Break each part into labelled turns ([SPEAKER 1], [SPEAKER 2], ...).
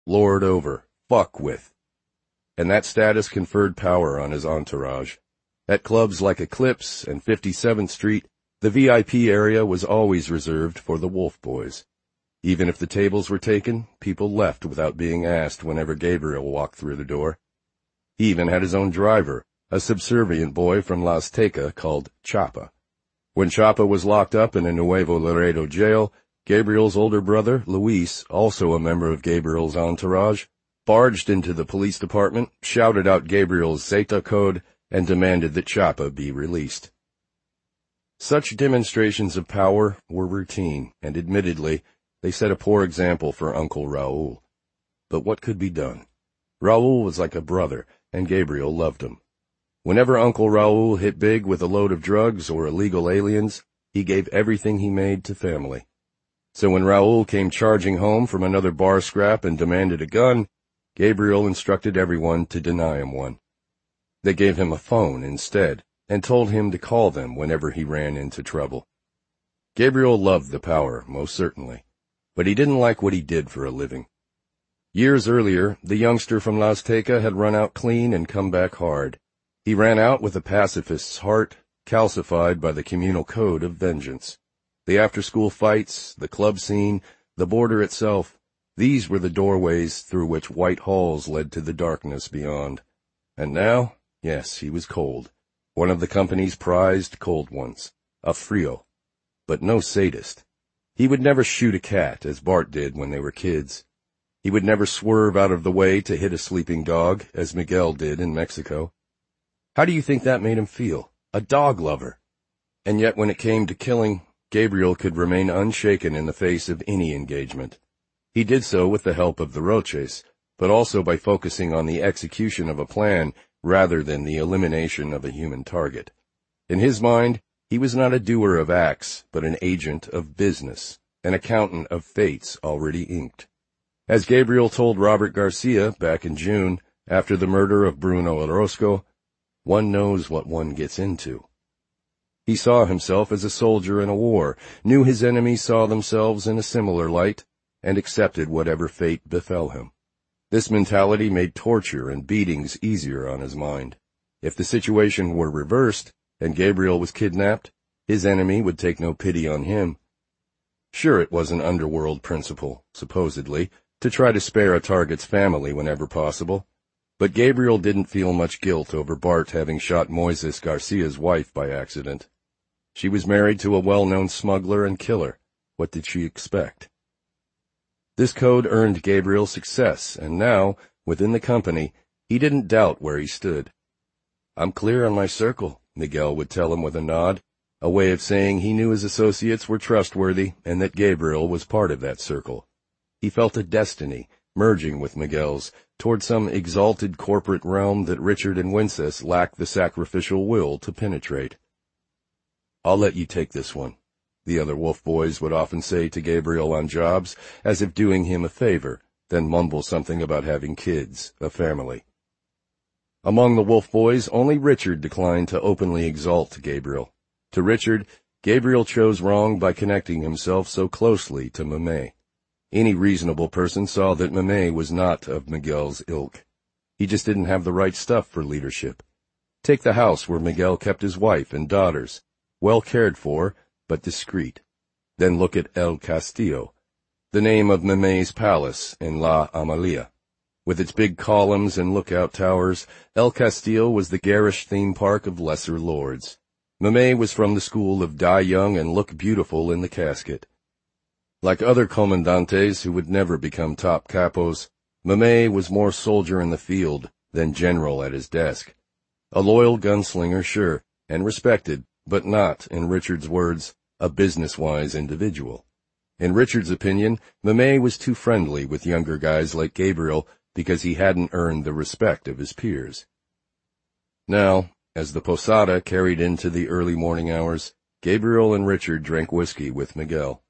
[SPEAKER 1] lord over, fuck with. And that status conferred power on his entourage. At clubs like Eclipse and 57th Street, the VIP area was always reserved for the Wolf Boys. Even if the tables were taken, people left without being asked whenever Gabriel walked through the door. He even had his own driver, a subservient boy from La Azteca called Chapa. When Chapa was locked up in a Nuevo Laredo jail, Gabriel's older brother, Luis, also a member of Gabriel's entourage, barged into the police department, shouted out Gabriel's Zeta code, and demanded that Chapa be released. Such demonstrations of power were routine, and admittedly, they set a poor example for Uncle Raul. But what could be done? Raul was like a brother, and Gabriel loved him. Whenever Uncle Raul hit big with a load of drugs or illegal aliens, he gave everything he made to family. So when Raul came charging home from another bar scrap and demanded a gun, Gabriel instructed everyone to deny him one. They gave him a phone instead, and told him to call them whenever he ran into trouble. Gabriel loved the power, most certainly, but he didn't like what he did for a living. Years earlier, the youngster from La Azteca had run out clean and come back hard. He ran out with a pacifist's heart, calcified by the communal code of vengeance. The after-school fights, the club scene, the border itself, these were the doorways through which white halls led to the darkness beyond. And now, yes, he was cold. One of the company's prized cold ones, a frio. But no sadist. He would never shoot a cat, as Bart did when they were kids. He would never swerve out of the way to hit a sleeping dog, as Miguel did in Mexico. How do you think that made him feel? A dog lover. And yet when it came to killing, Gabriel could remain unshaken in the face of any engagement. He did so with the help of the Roches, but also by focusing on the execution of a plan rather than the elimination of a human target. In his mind, he was not a doer of acts, but an agent of business, an accountant of fates already inked. As Gabriel told Robert Garcia back in June, after the murder of Bruno Orozco, one knows what one gets into. He saw himself as a soldier in a war, knew his enemies saw themselves in a similar light, and accepted whatever fate befell him. This mentality made torture and beatings easier on his mind. If the situation were reversed, and Gabriel was kidnapped, his enemy would take no pity on him. Sure, it was an underworld principle, supposedly, to try to spare a target's family whenever possible. But Gabriel didn't feel much guilt over Bart having shot Moises Garcia's wife by accident. She was married to a well-known smuggler and killer. What did she expect? This code earned Gabriel success, and now, within the company, he didn't doubt where he stood. "I'm clear on my circle," Miguel would tell him with a nod, a way of saying he knew his associates were trustworthy and that Gabriel was part of that circle. He felt a destiny, merging with Miguel's, toward some exalted corporate realm that Richard and Wences lacked the sacrificial will to penetrate. "I'll let you take this one," the other Wolf Boys would often say to Gabriel on jobs, as if doing him a favor, then mumble something about having kids, a family. Among the Wolf Boys, only Richard declined to openly exalt Gabriel. To Richard, Gabriel chose wrong by connecting himself so closely to Mamé. Any reasonable person saw that Mamé was not of Miguel's ilk. He just didn't have the right stuff for leadership. Take the house where Miguel kept his wife and daughters, well cared for, but discreet. Then look at El Castillo, the name of Mamé's palace in La Amalia. With its big columns and lookout towers, El Castillo was the garish theme park of lesser lords. Mamé was from the school of die young and look beautiful in the casket. Like other comandantes who would never become top capos, Mamé was more soldier in the field than general at his desk. A loyal gunslinger, sure, and respected, but not, in Richard's words, a business-wise individual. In Richard's opinion, Mamé was too friendly with younger guys like Gabriel because he hadn't earned the respect of his peers. Now, as the posada carried into the early morning hours, Gabriel and Richard drank whiskey with Miguel.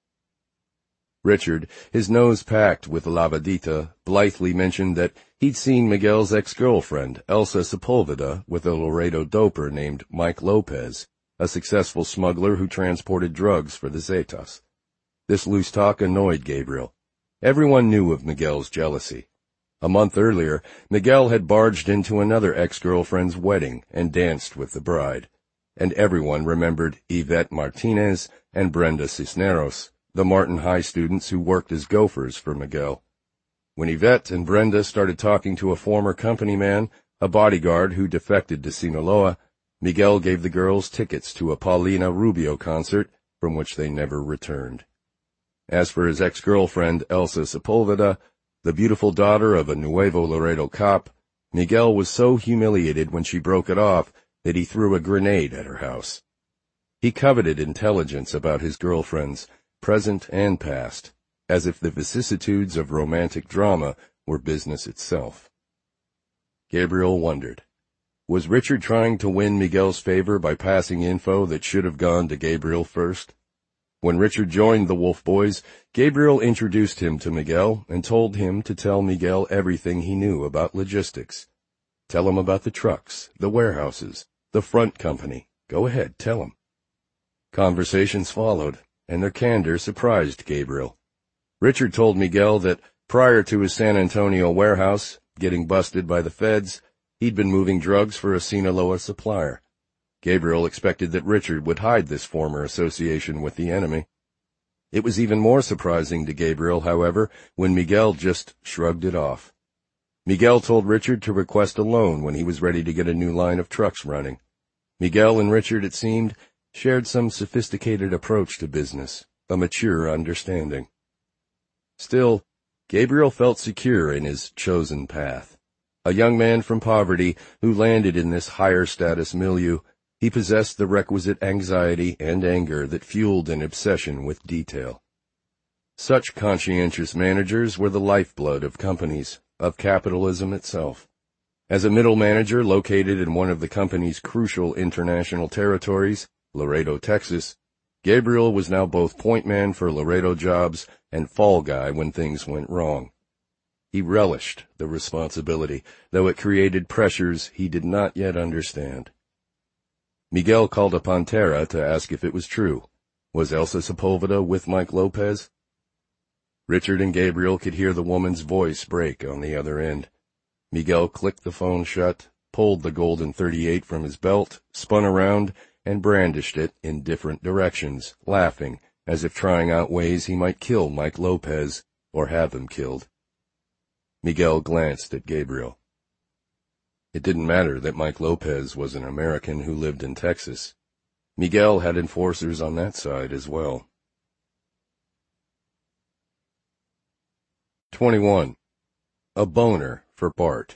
[SPEAKER 1] Richard, his nose packed with lavadita, blithely mentioned that he'd seen Miguel's ex-girlfriend, Elsa Sepulveda, with a Laredo doper named Mike Lopez, a successful smuggler who transported drugs for the Zetas. This loose talk annoyed Gabriel. Everyone knew of Miguel's jealousy. A month earlier, Miguel had barged into another ex-girlfriend's wedding and danced with the bride. And everyone remembered Yvette Martinez and Brenda Cisneros, the Martin High students who worked as gophers for Miguel. When Yvette and Brenda started talking to a former company man, a bodyguard who defected to Sinaloa, Miguel gave the girls tickets to a Paulina Rubio concert, from which they never returned. As for his ex-girlfriend, Elsa Sepulveda, the beautiful daughter of a Nuevo Laredo cop, Miguel was so humiliated when she broke it off that he threw a grenade at her house. He coveted intelligence about his girlfriends, present and past, as if the vicissitudes of romantic drama were business itself. Gabriel wondered. Was Richard trying to win Miguel's favor by passing info that should have gone to Gabriel first? When Richard joined the Wolf Boys, Gabriel introduced him to Miguel and told him to tell Miguel everything he knew about logistics. Tell him about the trucks, the warehouses, the front company. Go ahead, tell him. Conversations followed, and their candor surprised Gabriel. Richard told Miguel that prior to his San Antonio warehouse getting busted by the feds, he'd been moving drugs for a Sinaloa supplier. Gabriel expected that Richard would hide this former association with the enemy. It was even more surprising to Gabriel, however, when Miguel just shrugged it off. Miguel told Richard to request a loan when he was ready to get a new line of trucks running. Miguel and Richard, it seemed, shared some sophisticated approach to business, a mature understanding. Still, Gabriel felt secure in his chosen path. A young man from poverty who landed in this higher status milieu, he possessed the requisite anxiety and anger that fueled an obsession with detail. Such conscientious managers were the lifeblood of companies, of capitalism itself. As a middle manager located in one of the company's crucial international territories, Laredo, Texas, Gabriel was now both point man for Laredo jobs and fall guy when things went wrong. He relished the responsibility, though it created pressures he did not yet understand. Miguel called upon Tara to ask if it was true. Was Elsa Sepulveda with Mike Lopez? Richard and Gabriel could hear the woman's voice break on the other end. Miguel clicked the phone shut, pulled the golden .38 from his belt, spun around, and brandished it in different directions, laughing, as if trying out ways he might kill Mike Lopez, or have him killed. Miguel glanced at Gabriel. It didn't matter that Mike Lopez was an American who lived in Texas. Miguel had enforcers on that side as well. 21. A boner for Bart.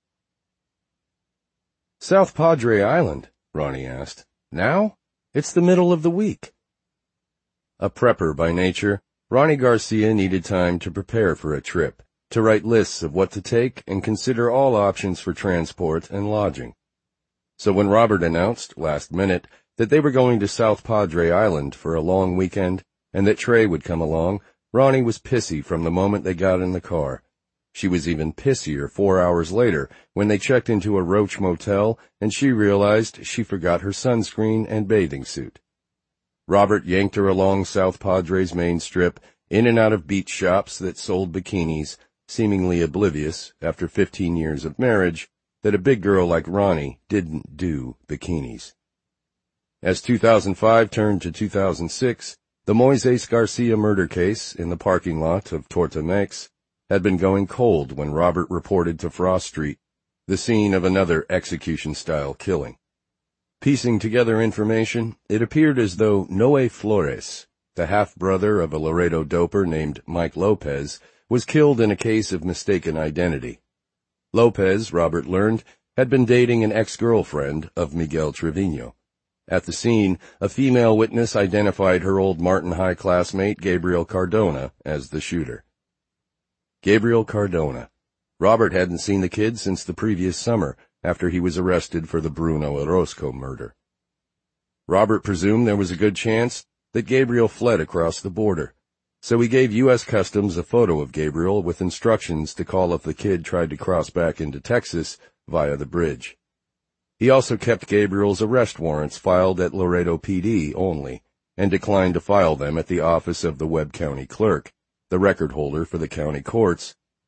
[SPEAKER 1] South Padre Island? Ronnie asked. Now? It's the middle of the week. A prepper by nature, Ronnie Garcia needed time to prepare for a trip, to write lists of what to take and consider all options for transport and lodging. So when Robert announced, last minute, that they were going to South Padre Island for a long weekend, and that Trey would come along, Ronnie was pissy from the moment they got in the car. She was even pissier 4 hours later when they checked into a Roach motel and she realized she forgot her sunscreen and bathing suit. Robert yanked her along South Padre's main strip, in and out of beach shops that sold bikinis, seemingly oblivious, after 15 years of marriage, that a big girl like Ronnie didn't do bikinis. As 2005 turned to 2006, the Moises Garcia murder case in the parking lot of Torta-Mex had been going cold when Robert reported to Frost Street, the scene of another execution-style killing. Piecing together information, it appeared as though Noe Flores, the half-brother of a Laredo doper named Mike Lopez, was killed in a case of mistaken identity. Lopez, Robert learned, had been dating an ex-girlfriend of Miguel Trevino. At the scene, a female witness identified her old Martin High classmate Gabriel Cardona as the shooter. Gabriel Cardona. Robert hadn't seen the kid since the previous summer, after he was arrested for the Bruno Orozco murder. Robert presumed there was a good chance that Gabriel fled across the border, so he gave U.S. Customs a photo of Gabriel with instructions to call if the kid tried to cross back into Texas via the bridge. He also kept Gabriel's arrest warrants filed at Laredo PD only, and declined to file them at the office of the Webb County Clerk, the record holder for the county courts,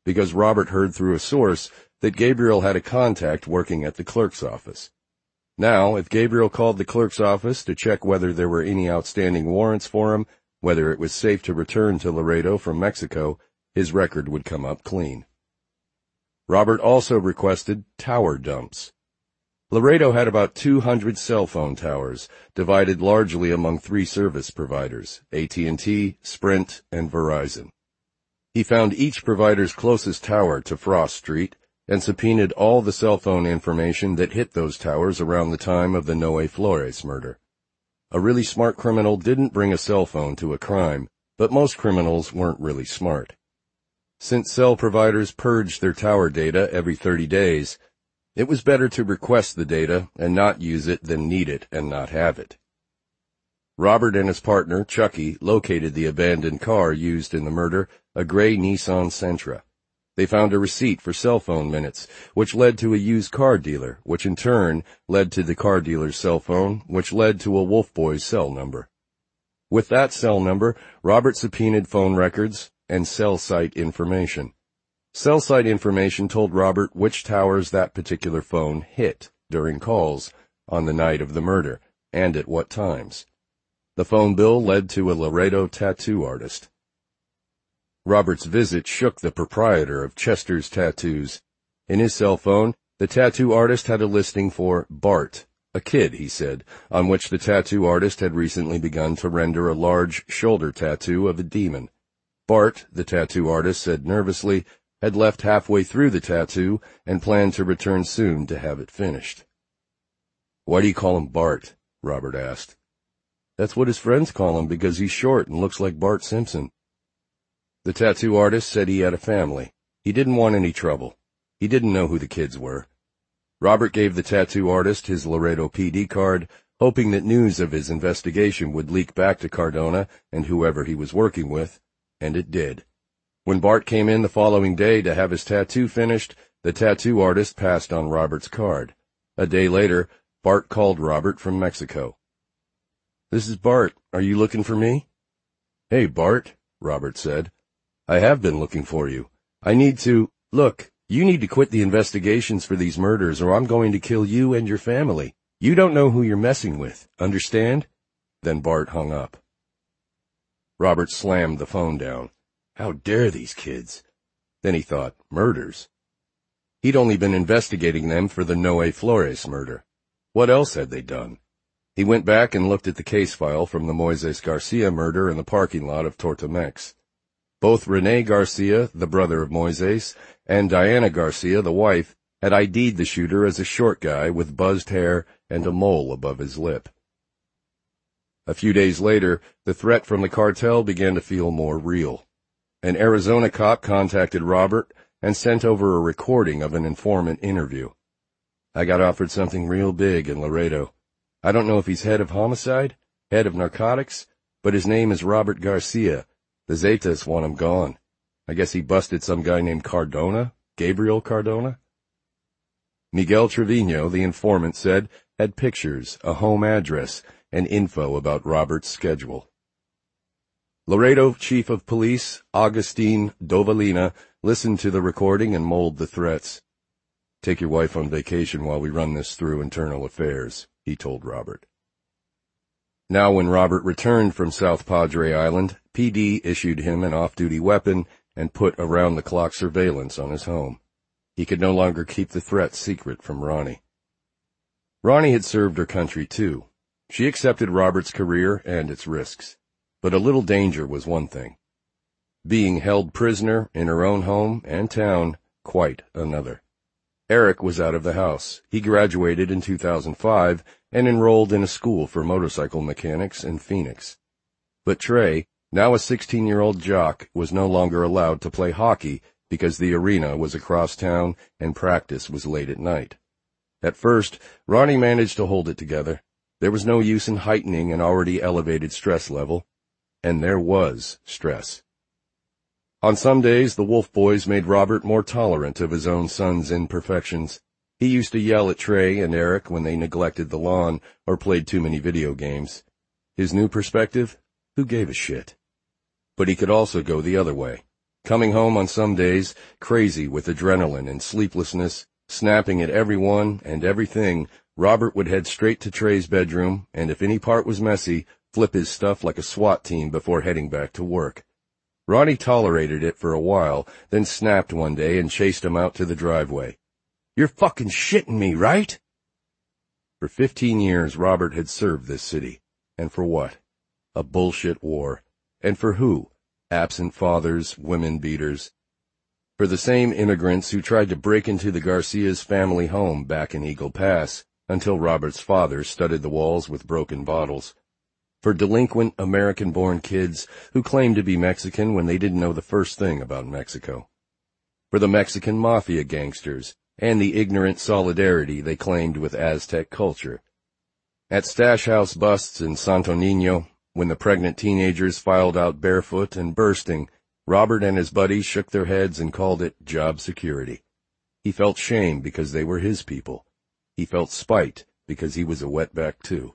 [SPEAKER 1] because Robert heard through a source that Gabriel had a contact working at the clerk's office. Now, if Gabriel called the clerk's office to check whether there were any outstanding warrants for him, whether it was safe to return to Laredo from Mexico, his record would come up clean. Robert also requested tower dumps. Laredo had about 200 cell phone towers, divided largely among 3 service providers, AT&T, Sprint, and Verizon. He found each provider's closest tower to Frost Street and subpoenaed all the cell phone information that hit those towers around the time of the Noe Flores murder. A really smart criminal didn't bring a cell phone to a crime, but most criminals weren't really smart. Since cell providers purged their tower data every 30 days, it was better to request the data and not use it than need it and not have it. Robert and his partner, Chucky, located the abandoned car used in the murder, a gray Nissan Sentra. They found a receipt for cell phone minutes, which led to a used car dealer, which in turn led to the car dealer's cell phone, which led to a Wolf Boys cell number. With that cell number, Robert subpoenaed phone records and cell site information. Cell site information told Robert which towers that particular phone hit during calls on the night of the murder, and at what times. The phone bill led to a Laredo tattoo artist. Robert's visit shook the proprietor of Chester's Tattoos. In his cell phone, the tattoo artist had a listing for Bart, a kid, he said, on which the tattoo artist had recently begun to render a large shoulder tattoo of a demon. Bart, the tattoo artist said nervously, had left halfway through the tattoo and planned to return soon to have it finished. "Why do you call him Bart?" Robert asked. "That's what his friends call him because he's short and looks like Bart Simpson." The tattoo artist said he had a family. He didn't want any trouble. He didn't know who the kids were. Robert gave the tattoo artist his Laredo PD card, hoping that news of his investigation would leak back to Cardona and whoever he was working with, and it did. When Bart came in the following day to have his tattoo finished, the tattoo artist passed on Robert's card. A day later, Bart called Robert from Mexico. "This is Bart. Are you looking for me?" "Hey, Bart," Robert said. "I have been looking for you. I need to— Look, you need to quit the investigations for these murders or I'm going to kill you and your family. You don't know who you're messing with. Understand?" Then Bart hung up. Robert slammed the phone down. How dare these kids? Then he thought, murders. He'd only been investigating them for the Noe Flores murder. What else had they done? He went back and looked at the case file from the Moises Garcia murder in the parking lot of Tortamex. Both Rene Garcia, the brother of Moises, and Diana Garcia, the wife, had ID'd the shooter as a short guy with buzzed hair and a mole above his lip. A few days later, the threat from the cartel began to feel more real. An Arizona cop contacted Robert and sent over a recording of an informant interview. "I got offered something real big in Laredo. I don't know if he's head of homicide, head of narcotics, but his name is Robert Garcia. The Zetas want him gone. I guess he busted some guy named Cardona, Gabriel Cardona." Miguel Trevino, the informant said, had pictures, a home address, and info about Robert's schedule. Laredo Chief of Police Agustin Dovalina listened to the recording and mulled the threats. "Take your wife on vacation while we run this through internal affairs," he told Robert. Now when Robert returned from South Padre Island, PD issued him an off-duty weapon and put around-the-clock surveillance on his home. He could no longer keep the threat secret from Ronnie. Ronnie had served her country too. She accepted Robert's career and its risks. But a little danger was one thing. Being held prisoner in her own home and town, quite another. Eric was out of the house. He graduated in 2005 and enrolled in a school for motorcycle mechanics in Phoenix. But Trey, now a 16-year-old jock, was no longer allowed to play hockey because the arena was across town and practice was late at night. At first, Ronnie managed to hold it together. There was no use in heightening an already elevated stress level. And there was stress. On some days, the Wolf Boys made Robert more tolerant of his own son's imperfections. He used to yell at Trey and Eric when they neglected the lawn or played too many video games. His new perspective? Who gave a shit? But he could also go the other way. Coming home on some days, crazy with adrenaline and sleeplessness, snapping at everyone and everything, Robert would head straight to Trey's bedroom, and if any part was messy, flip his stuff like a SWAT team before heading back to work. Ronnie tolerated it for a while, then snapped one day and chased him out to the driveway. "You're fucking shitting me, right?" For 15 years, Robert had served this city. And for what? A bullshit war. And for who? Absent fathers, women beaters. For the same immigrants who tried to break into the Garcia's family home back in Eagle Pass, until Robert's father studded the walls with broken bottles. For delinquent American-born kids who claimed to be Mexican when they didn't know the first thing about Mexico. For the Mexican mafia gangsters and the ignorant solidarity they claimed with Aztec culture. At Stash House busts in Santo Niño, when the pregnant teenagers filed out barefoot and bursting, Robert and his buddies shook their heads and called it job security. He felt shame because they were his people. He felt spite because he was a wetback too.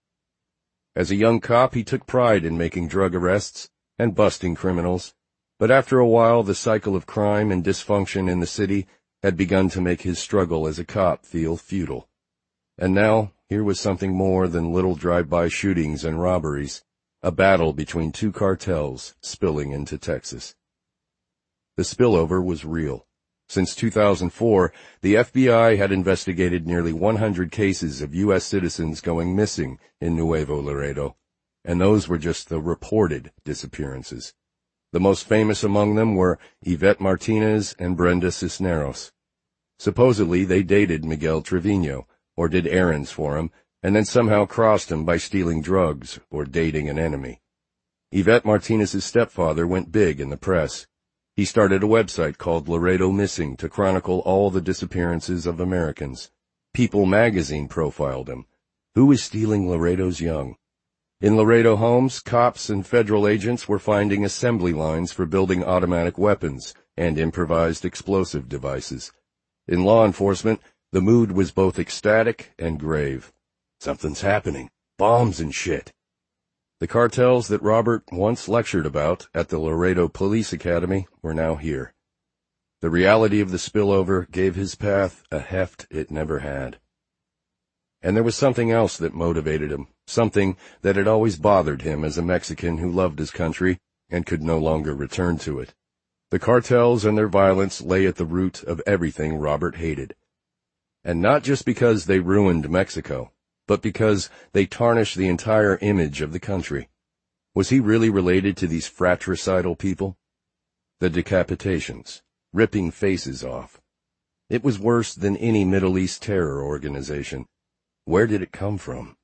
[SPEAKER 1] As a young cop, he took pride in making drug arrests and busting criminals, but after a while the cycle of crime and dysfunction in the city had begun to make his struggle as a cop feel futile. And now, here was something more than little drive-by shootings and robberies, a battle between two cartels spilling into Texas. The spillover was real. Since 2004, the FBI had investigated nearly 100 cases of U.S. citizens going missing in Nuevo Laredo, and those were just the reported disappearances. The most famous among them were Yvette Martinez and Brenda Cisneros. Supposedly, they dated Miguel Trevino, or did errands for him, and then somehow crossed him by stealing drugs or dating an enemy. Yvette Martinez's stepfather went big in the press. He started a website called Laredo Missing to chronicle all the disappearances of Americans. People magazine profiled him. Who is stealing Laredo's young? In Laredo homes, cops and federal agents were finding assembly lines for building automatic weapons and improvised explosive devices. In law enforcement, the mood was both ecstatic and grave. Something's happening. Bombs and shit. The cartels that Robert once lectured about at the Laredo Police Academy were now here. The reality of the spillover gave his path a heft it never had. And there was something else that motivated him, something that had always bothered him as a Mexican who loved his country and could no longer return to it. The cartels and their violence lay at the root of everything Robert hated. And not just because they ruined Mexico, but because they tarnished the entire image of the country. Was he really related to these fratricidal people? The decapitations, ripping faces off. It was worse than any Middle East terror organization. Where did it come from?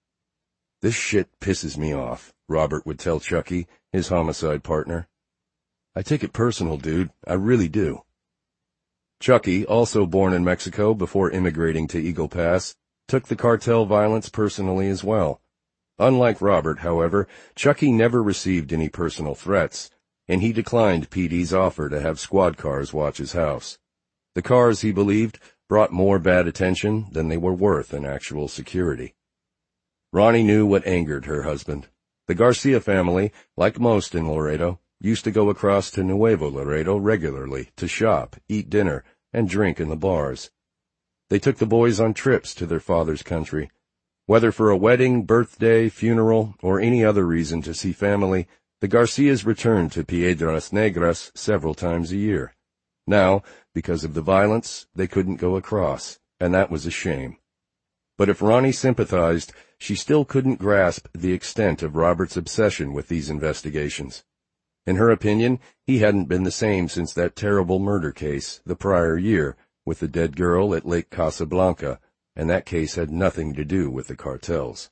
[SPEAKER 1] "This shit pisses me off," Robert would tell Chucky, his homicide partner. "I take it personal, dude. I really do." Chucky, also born in Mexico before immigrating to Eagle Pass, took the cartel violence personally as well. Unlike Robert, however, Chucky never received any personal threats, and he declined PD's offer to have squad cars watch his house. The cars, he believed, brought more bad attention than they were worth in actual security. Ronnie knew what angered her husband. The Garcia family, like most in Laredo, used to go across to Nuevo Laredo regularly to shop, eat dinner, and drink in the bars. They took the boys on trips to their father's country. Whether for a wedding, birthday, funeral, or any other reason to see family, the Garcias returned to Piedras Negras several times a year. Now, because of the violence, they couldn't go across, and that was a shame. But if Ronnie sympathized, she still couldn't grasp the extent of Robert's obsession with these investigations. In her opinion, he hadn't been the same since that terrible murder case the prior year with the dead girl at Lake Casablanca, and that case had nothing to do with the cartels.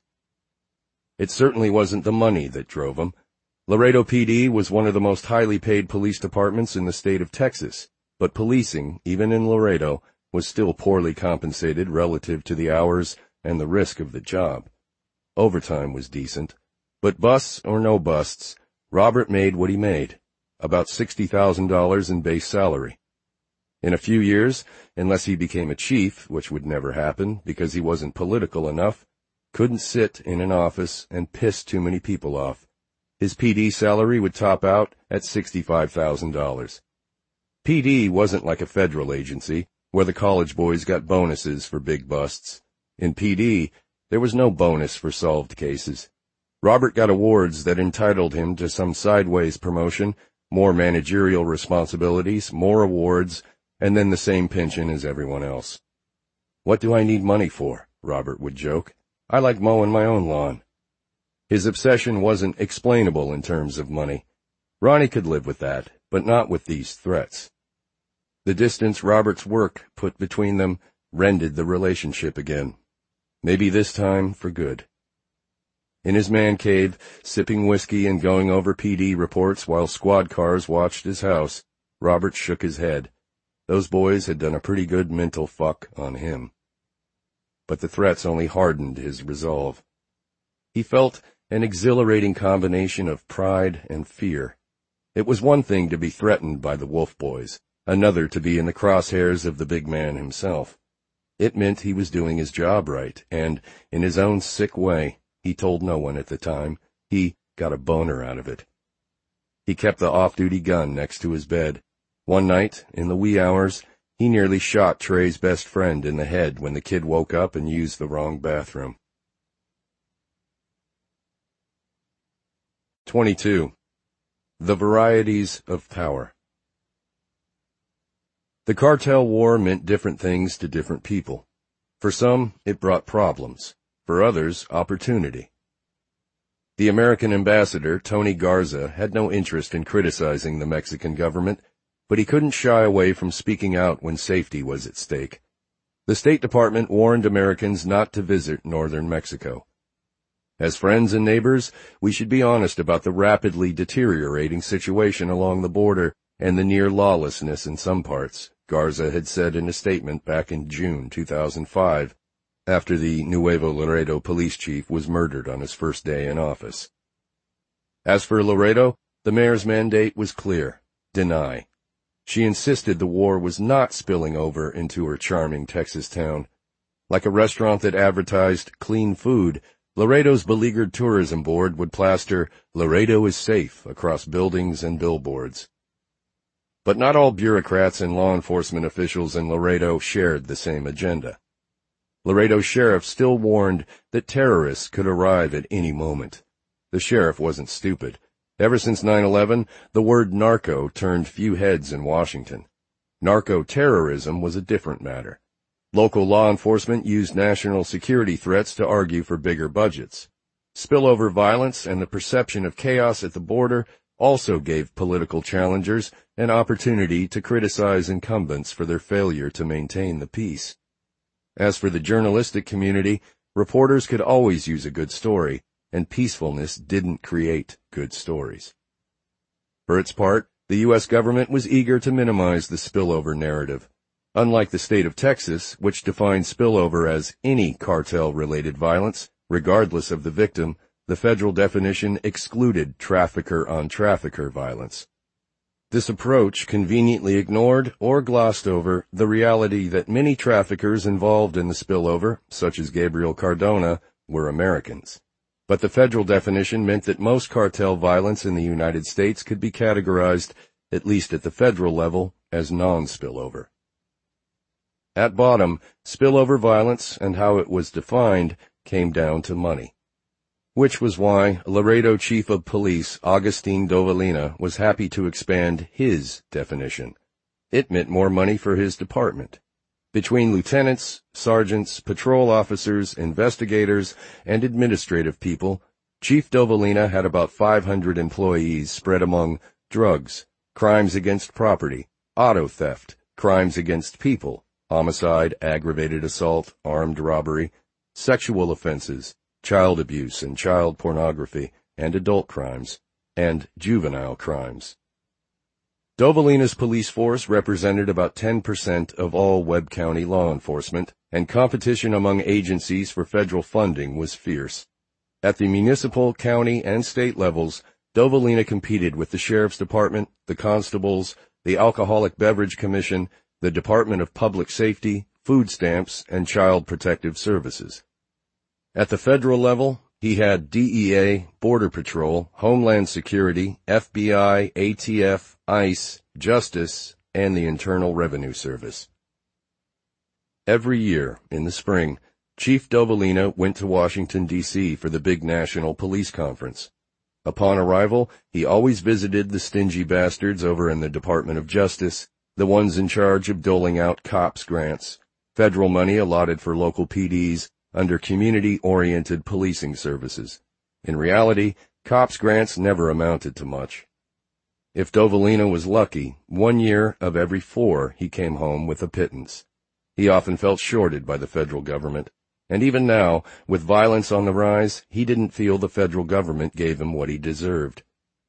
[SPEAKER 1] It certainly wasn't the money that drove him. Laredo PD was one of the most highly paid police departments in the state of Texas, but policing, even in Laredo, was still poorly compensated relative to the hours and the risk of the job. Overtime was decent, but busts or no busts, Robert made what he made, about $60,000 in base salary. In a few years, unless he became a chief, which would never happen because he wasn't political enough, couldn't sit in an office and piss too many people off. His PD salary would top out at $65,000. PD wasn't like a federal agency, where the college boys got bonuses for big busts. In PD, there was no bonus for solved cases. Robert got awards that entitled him to some sideways promotion, more managerial responsibilities, more awards, and then the same pension as everyone else. "What do I need money for?" Robert would joke. "I like mowing my own lawn." His obsession wasn't explainable in terms of money. Ronnie could live with that, but not with these threats. The distance Robert's work put between them rended the relationship again. Maybe this time for good. In his man cave, sipping whiskey and going over PD reports while squad cars watched his house, Robert shook his head. Those boys had done a pretty good mental fuck on him. But the threats only hardened his resolve. He felt an exhilarating combination of pride and fear. It was one thing to be threatened by the Wolf Boys, another to be in the crosshairs of the big man himself. It meant he was doing his job right, and, in his own sick way, he told no one at the time, he got a boner out of it. He kept the off-duty gun next to his bed. One night, in the wee hours, he nearly shot Trey's best friend in the head when the kid woke up and used the wrong bathroom. 22. The Varieties of Power. The cartel war meant different things to different people. For some, it brought problems. For others, opportunity. The American ambassador, Tony Garza, had no interest in criticizing the Mexican government, but he couldn't shy away from speaking out when safety was at stake. The State Department warned Americans not to visit northern Mexico. As friends and neighbors, we should be honest about the rapidly deteriorating situation along the border and the near lawlessness in some parts, Garza had said in a statement back in June 2005, after the Nuevo Laredo police chief was murdered on his first day in office. As for Laredo, the mayor's mandate was clear: deny. She insisted the war was not spilling over into her charming Texas town. Like a restaurant that advertised clean food, Laredo's beleaguered tourism board would plaster "Laredo is safe" across buildings and billboards. But not all bureaucrats and law enforcement officials in Laredo shared the same agenda. Laredo sheriff still warned that terrorists could arrive at any moment. The sheriff wasn't stupid. Ever since 9/11, the word narco turned few heads in Washington. Narco-terrorism was a different matter. Local law enforcement used national security threats to argue for bigger budgets. Spillover violence and the perception of chaos at the border also gave political challengers an opportunity to criticize incumbents for their failure to maintain the peace. As for the journalistic community, reporters could always use a good story, and peacefulness didn't create good stories. For its part, the U.S. government was eager to minimize the spillover narrative. Unlike the state of Texas, which defined spillover as any cartel-related violence, regardless of the victim, the federal definition excluded trafficker-on-trafficker violence. This approach conveniently ignored or glossed over the reality that many traffickers involved in the spillover, such as Gabriel Cardona, were Americans. But the federal definition meant that most cartel violence in the United States could be categorized, at least at the federal level, as non-spillover. At bottom, spillover violence and how it was defined came down to money. Which was why Laredo Chief of Police Agustin Dovalina was happy to expand his definition. It meant more money for his department. Between lieutenants, sergeants, patrol officers, investigators, and administrative people, Chief Dovalina had about 500 employees spread among drugs, crimes against property, auto theft, crimes against people, homicide, aggravated assault, armed robbery, sexual offenses, child abuse and child pornography, and adult crimes, and juvenile crimes. Dovalina's police force represented about 10% of all Webb County law enforcement, and competition among agencies for federal funding was fierce. At the municipal, county, and state levels, Dovalina competed with the Sheriff's Department, the Constables, the Alcoholic Beverage Commission, the Department of Public Safety, Food Stamps, and Child Protective Services. At the federal level, He had DEA, Border Patrol, Homeland Security, FBI, ATF, ICE, Justice, and the Internal Revenue Service. Every year, in the spring, Chief Dovolina went to Washington, D.C. for the big national police conference. Upon arrival, he always visited the stingy bastards over in the Department of Justice, the ones in charge of doling out cops grants, federal money allotted for local PDs under community-oriented policing services. In reality, cops grants never amounted to much. If Dovolina was lucky, 1 year of every 4 he came home with a pittance. He often felt shorted by the federal government, and even now, with violence on the rise, he didn't feel the federal government gave him what he deserved.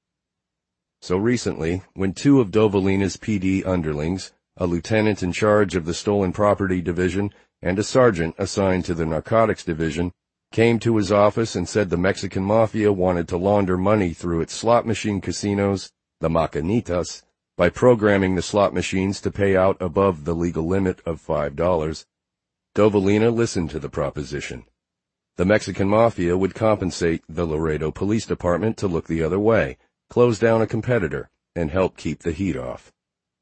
[SPEAKER 1] So recently, when 2 of Dovolina's PD underlings, a lieutenant in charge of the Stolen Property Division and a sergeant assigned to the Narcotics Division, came to his office and said the Mexican Mafia wanted to launder money through its slot machine casinos, the Maquinitas, by programming the slot machines to pay out above the legal limit of $5. Dovolina listened to the proposition. The Mexican Mafia would compensate the Laredo Police Department to look the other way, close down a competitor, and help keep the heat off.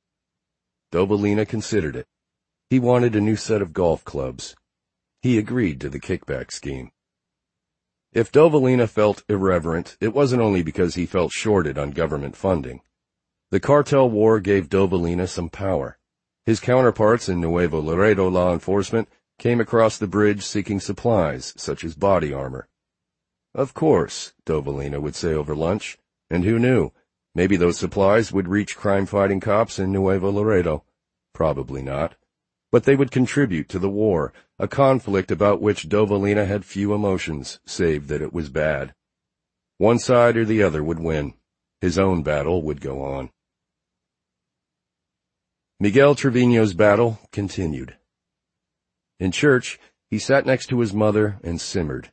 [SPEAKER 1] Dovolina considered it. He wanted a new set of golf clubs. He agreed to the kickback scheme. If Dovolina felt irreverent, it wasn't only because he felt shorted on government funding. The cartel war gave Dovolina some power. His counterparts in Nuevo Laredo law enforcement came across the bridge seeking supplies, such as body armor. Of course, Dovolina would say over lunch, and who knew? Maybe those supplies would reach crime-fighting cops in Nuevo Laredo. Probably not. But they would contribute to the war, a conflict about which Dovolina had few emotions, save that it was bad. One side or the other would win. His own battle would go on. Miguel Trevino's battle continued. In church, he sat next to his mother and simmered.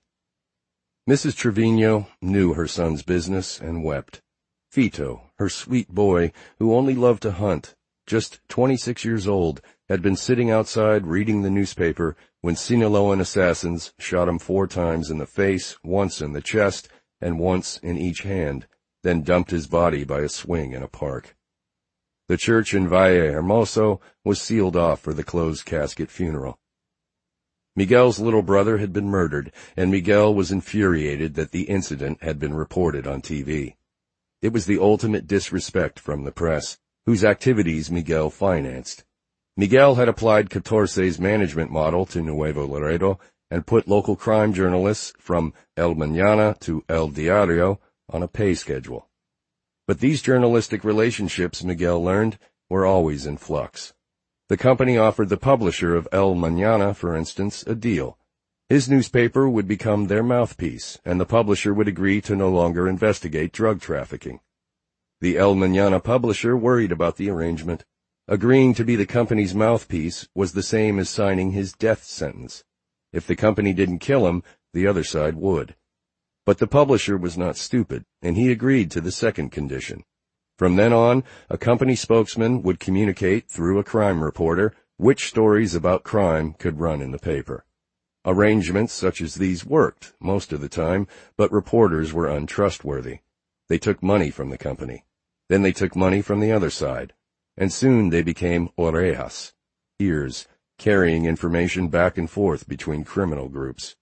[SPEAKER 1] Mrs. Trevino knew her son's business and wept. Fito, her sweet boy, who only loved to hunt, just 26 years old, had been sitting outside reading the newspaper when Sinaloan assassins shot him 4 times in the face, once in the chest, and once in each hand, then dumped his body by a swing in a park. The church in Valle Hermoso was sealed off for the closed casket funeral. Miguel's little brother had been murdered, and Miguel was infuriated that the incident had been reported on TV. It was the ultimate disrespect from the press, whose activities Miguel financed. Miguel had applied Catorce's management model to Nuevo Laredo and put local crime journalists from El Mañana to El Diario on a pay schedule. But these journalistic relationships, Miguel learned, were always in flux. The company offered the publisher of El Mañana, for instance, a deal. His newspaper would become their mouthpiece, and the publisher would agree to no longer investigate drug trafficking. The El Mañana publisher worried about the arrangement. Agreeing to be the company's mouthpiece was the same as signing his death sentence. If the company didn't kill him, the other side would. But the publisher was not stupid, and he agreed to the second condition. From then on, a company spokesman would communicate through a crime reporter which stories about crime could run in the paper. Arrangements such as these worked most of the time, but reporters were untrustworthy. They took money from the company. Then they took money from the other side. And soon they became orejas, ears, carrying information back and forth between criminal groups.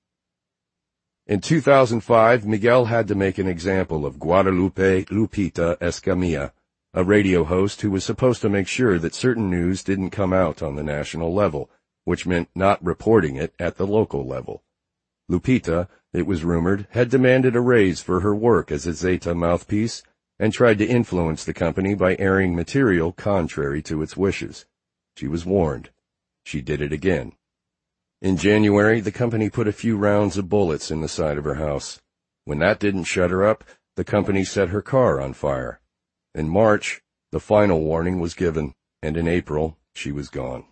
[SPEAKER 1] In 2005, Miguel had to make an example of Guadalupe Lupita Escamilla, a radio host who was supposed to make sure that certain news didn't come out on the national level, which meant not reporting it at the local level. Lupita, it was rumored, had demanded a raise for her work as a Zeta mouthpiece and tried to influence the company by airing material contrary to its wishes. She was warned. She did it again. In January, the company put a few rounds of bullets in the side of her house. When that didn't shut her up, the company set her car on fire. In March, the final warning was given, and in April, she was gone.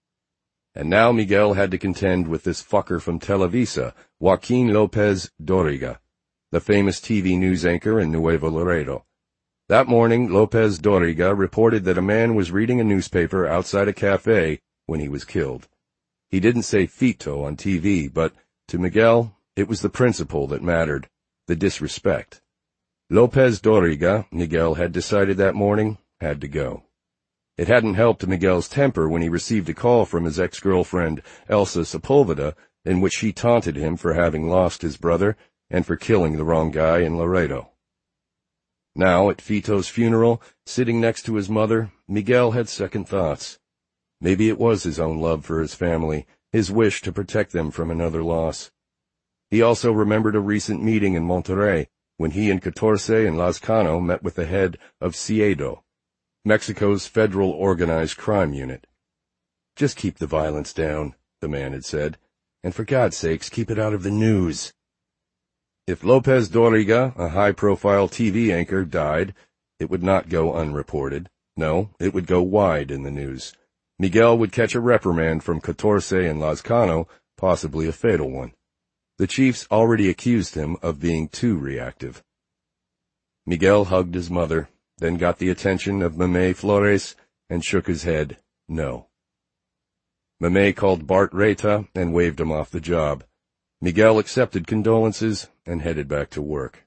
[SPEAKER 1] And now Miguel had to contend with this fucker from Televisa, Joaquin Lopez Doriga, the famous TV news anchor in Nuevo Laredo. That morning, Lopez Doriga reported that a man was reading a newspaper outside a cafe when he was killed. He didn't say Fito on TV, but to Miguel, It was the principle that mattered, the disrespect. Lopez Doriga, Miguel had decided that morning, had to go. It hadn't helped Miguel's temper when he received a call from his ex-girlfriend, Elsa Sepulveda, in which she taunted him for having lost his brother and for killing the wrong guy in Laredo. Now, at Fito's funeral, sitting next to his mother, Miguel had second thoughts. Maybe it was his own love for his family, his wish to protect them from another loss. He also remembered a recent meeting in Monterrey, when he and Catorce and Lazcano met with the head of CIEDO, Mexico's federal organized crime unit. "Just keep the violence down," the man had said, "and for God's sakes, keep it out of the news." If Lopez Doriga, a high-profile TV anchor, died, it would not go unreported. No, it would go wide in the news. Miguel would catch a reprimand from Catorce and Lazcano, possibly a fatal one. The chiefs already accused him of being too reactive. Miguel hugged his mother, then got the attention of Mame Flores and shook his head, no. Mame called Bart Reta and waved him off the job. Miguel accepted condolences and headed back to work.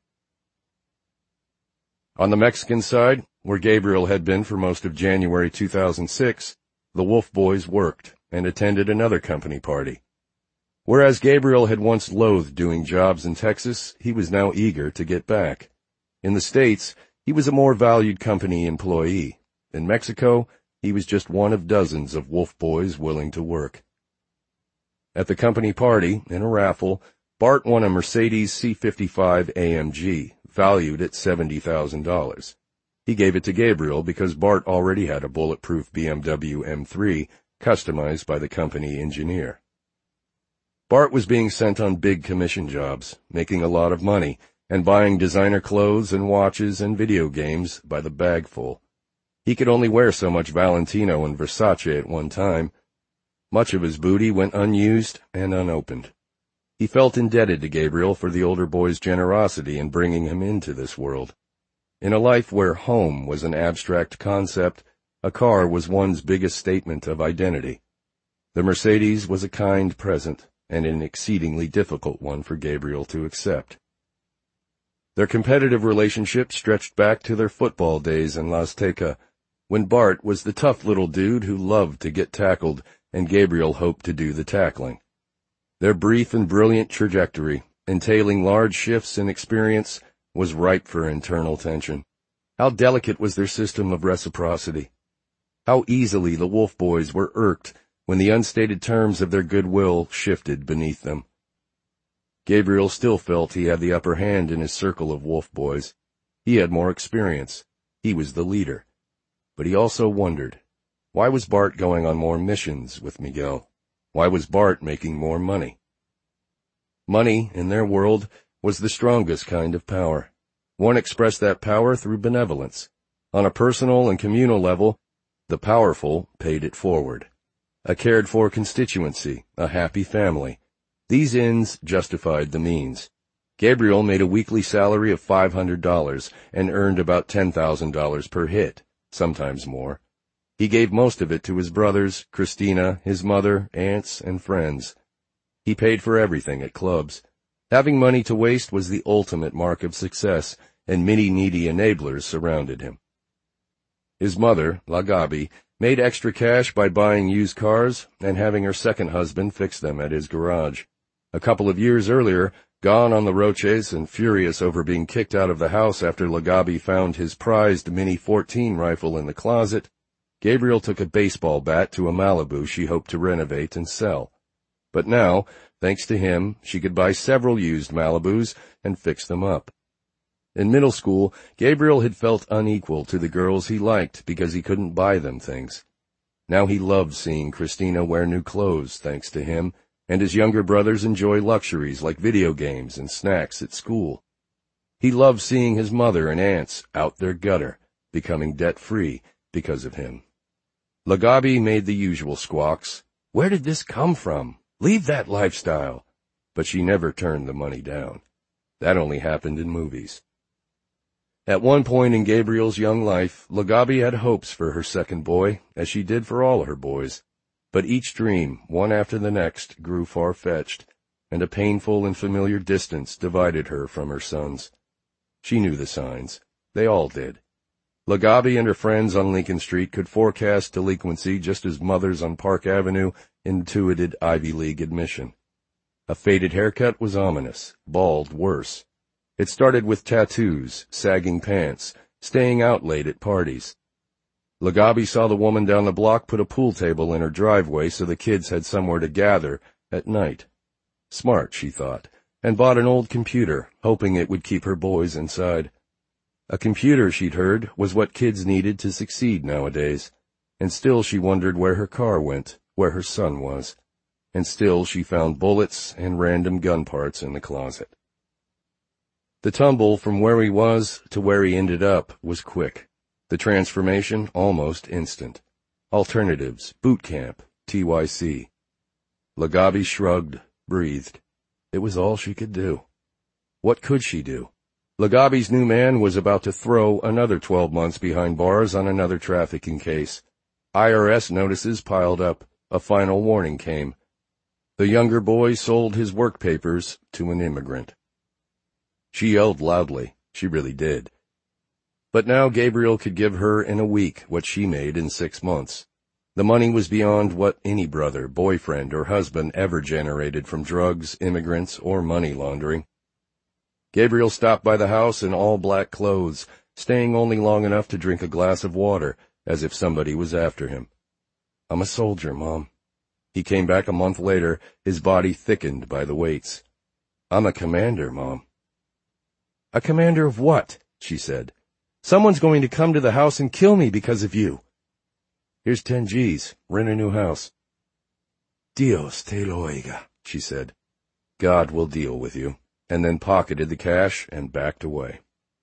[SPEAKER 1] On the Mexican side, where Gabriel had been for most of January 2006, the Wolf Boys worked and attended another company party. Whereas Gabriel had once loathed doing jobs in Texas, he was now eager to get back. In the States, he was a more valued company employee. In Mexico, he was just one of dozens of Wolf Boys willing to work. At the company party, in a raffle, Bart won a Mercedes C55 AMG, valued at $70,000. He gave it to Gabriel because Bart already had a bulletproof BMW M3, customized by the company engineer. Bart was being sent on big commission jobs, making a lot of money, and buying designer clothes and watches and video games by the bagful. He could only wear so much Valentino and Versace at one time. Much of his booty went unused and unopened. He felt indebted to Gabriel for the older boy's generosity in bringing him into this world. In a life where home was an abstract concept, a car was one's biggest statement of identity. The Mercedes was a kind present, and an exceedingly difficult one for Gabriel to accept. Their competitive relationship stretched back to their football days in La Azteca, when Bart was the tough little dude who loved to get tackled, and Gabriel hoped to do the tackling. Their brief and brilliant trajectory, entailing large shifts in experience, was ripe for internal tension. How delicate was their system of reciprocity. How easily the Wolf Boys were irked when the unstated terms of their goodwill shifted beneath them. Gabriel still felt he had the upper hand in his circle of Wolf Boys. He had more experience. He was the leader. But he also wondered, why was Bart going on more missions with Miguel? Why was Bart making more money? Money, in their world, was the strongest kind of power. One expressed that power through benevolence. On a personal and communal level, the powerful paid it forward. A cared-for constituency, a happy family. These ends justified the means. Gabriel made a weekly salary of $500 and earned about $10,000 per hit, sometimes more. He gave most of it to his brothers, Christina, his mother, aunts, and friends. He paid for everything at clubs. Having money to waste was the ultimate mark of success, and many needy enablers surrounded him. His mother, La Gabi, made extra cash by buying used cars and having her second husband fix them at his garage. A couple of years earlier, gone on the Roches and furious over being kicked out of the house after La Gabi found his prized Mini 14 rifle in the closet, Gabriel took a baseball bat to a Malibu she hoped to renovate and sell. But now, thanks to him, she could buy several used Malibus and fix them up. In middle school, Gabriel had felt unequal to the girls he liked because he couldn't buy them things. Now he loved seeing Christina wear new clothes thanks to him, and his younger brothers enjoy luxuries like video games and snacks at school. He loved seeing his mother and aunts out their gutter, becoming debt-free because of him. La Gabi made the usual squawks. Where did this come from? Leave that lifestyle. But she never turned the money down. That only happened in movies. At one point in Gabriel's young life, La Gabi had hopes for her second boy, as she did for all her boys. But each dream, one after the next, grew far-fetched. and a painful and familiar distance divided her from her sons. She knew the signs. They all did. Lagabe and her friends on Lincoln Street could forecast delinquency just as mothers on Park Avenue intuited Ivy League admission. A faded haircut was ominous, bald worse. It started with tattoos, sagging pants, staying out late at parties. Lagabe saw the woman down the block put a pool table in her driveway so the kids had somewhere to gather at night. Smart, she thought, and bought an old computer, hoping it would keep her boys inside. A computer, she'd heard, was what kids needed to succeed nowadays, and still she wondered where her car went, where her son was, and still she found bullets and random gun parts in the closet. The tumble from where he was to where he ended up was quick, the transformation almost instant. Alternatives, boot camp, TYC. Lagabe shrugged, breathed. It was all she could do. What could she do? Lagabe's new man was about to throw another 12 months behind bars on another trafficking case. IRS notices piled up. A final warning came. The younger boy sold his work papers to an immigrant. She yelled loudly. She really did. But now Gabriel could give her in a week what she made in 6 months. The money was beyond what any brother, boyfriend, or husband ever generated from drugs, immigrants, or money laundering. Gabriel stopped by the house in all black clothes, staying only long enough to drink a glass of water, as if somebody was after him. I'm a soldier, Mom. He came back a month later, his body thickened by the weights. I'm a commander, Mom. A commander of what? She said. Someone's going to come to the house and kill me because of you. Here's 10 G's. Rent a new house. Dios te lo oiga, she said. God will deal with you, and then pocketed the cash and backed away.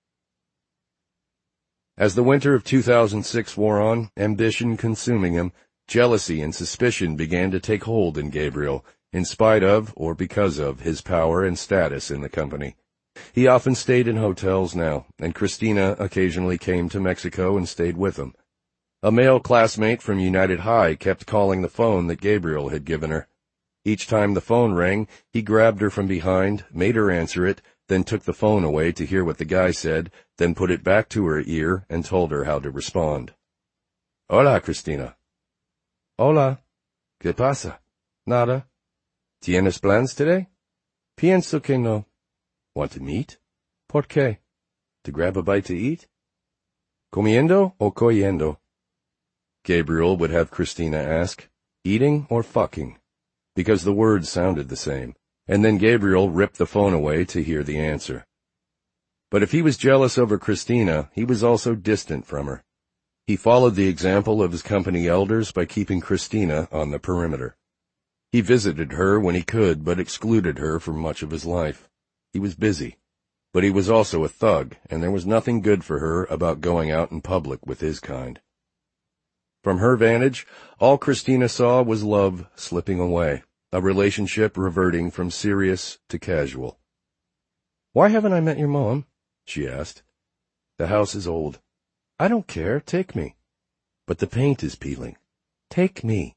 [SPEAKER 1] As the winter of 2006 wore on, ambition consuming him, jealousy and suspicion began to take hold in Gabriel, in spite of, or because of, his power and status in the company. He often stayed in hotels now, and Christina occasionally came to Mexico and stayed with him. A male classmate from United High kept calling the phone that Gabriel had given her. Each time the phone rang, he grabbed her from behind, made her answer it, then took the phone away to hear what the guy said, then put it back to her ear and told her how to respond. Hola, Christina. Hola. ¿Qué pasa? Nada. ¿Tienes plans today? Pienso que no. Want to meet? ¿Por qué? To grab a bite to eat? Comiendo o coyendo? Gabriel would have Christina ask, eating or fucking? Because the words sounded the same, and then Gabriel ripped the phone away to hear the answer. But if he was jealous over Christina, he was also distant from her. He followed the example of his company elders by keeping Christina on the perimeter. He visited her when he could, but excluded her for much of his life. He was busy, but he was also a thug, and there was nothing good for her about going out in public with his kind. From her vantage, all Christina saw was love slipping away, a relationship reverting from serious to casual. Why haven't I met your mom? She asked. The house is old. I don't care, take me. But the paint is peeling. Take me.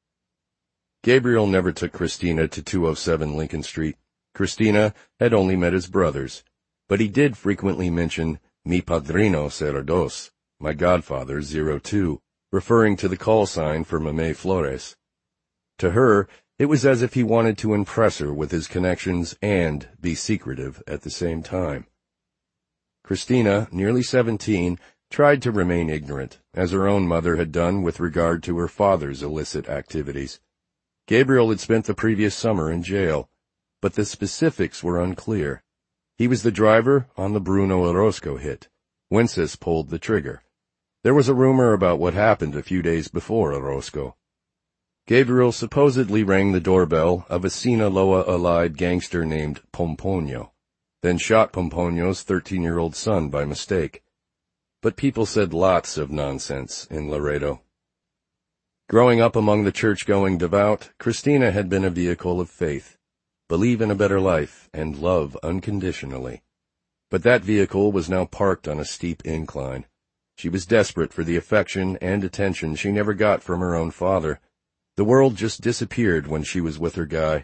[SPEAKER 1] Gabriel never took Christina to 207 Lincoln Street. Christina had only met his brothers, but he did frequently mention mi padrino 02, my godfather 02, referring to the call sign for Mame Flores. To her, it was as if he wanted to impress her with his connections and be secretive at the same time. Christina, nearly 17, tried to remain ignorant, as her own mother had done with regard to her father's illicit activities. Gabriel had spent the previous summer in jail, but the specifics were unclear. He was the driver on the Bruno Orozco hit. Wences pulled the trigger. There was a rumor about what happened a few days before Orozco. Gabriel supposedly rang the doorbell of a Sinaloa-allied gangster named Pomponio, then shot Pomponio's 13-year-old son by mistake. But people said lots of nonsense in Laredo. Growing up among the church-going devout, Christina had been a vehicle of faith, believe in a better life, and love unconditionally. But that vehicle was now parked on a steep incline. She was desperate for the affection and attention she never got from her own father. The world just disappeared when she was with her guy.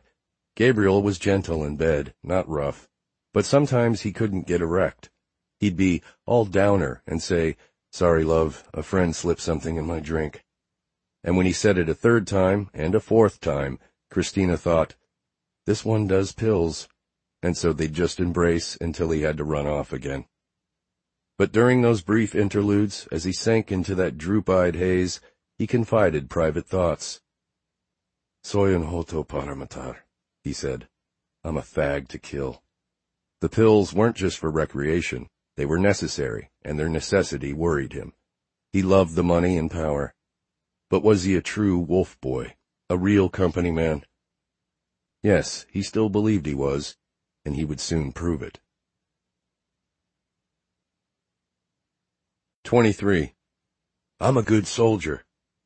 [SPEAKER 1] Gabriel was gentle in bed, not rough, but sometimes he couldn't get erect. He'd be all downer and say, "Sorry, love, a friend slipped something in my drink." And when he said it a third time and a fourth time, Christina thought, "This one does pills," and so they'd just embrace until he had to run off again. But during those brief interludes, as he sank into that droop-eyed haze, he confided private thoughts. "Soy un joto para matar," he said. "I'm a fag to kill." The pills weren't just for recreation. They were necessary, and their necessity worried him. He loved the money and power. But was he a true wolf boy, a real company man? Yes, he still believed he was, and he would soon prove it. 23. I'm a good soldier.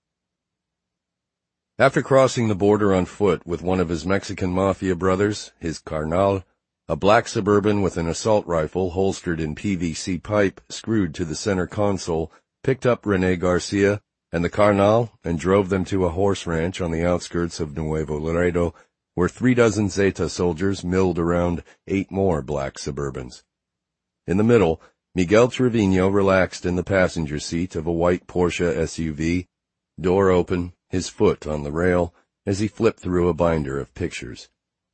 [SPEAKER 1] After crossing the border on foot with one of his Mexican mafia brothers, his carnal, a black Suburban with an assault rifle holstered in PVC pipe screwed to the center console, picked up Rene Garcia and the carnal and drove them to a horse ranch on the outskirts of Nuevo Laredo, where 36 Zeta soldiers milled around 8 more black Suburbans. In the middle, Miguel Trevino relaxed in the passenger seat of a white Porsche SUV, door open, his foot on the rail, as he flipped through a binder of pictures.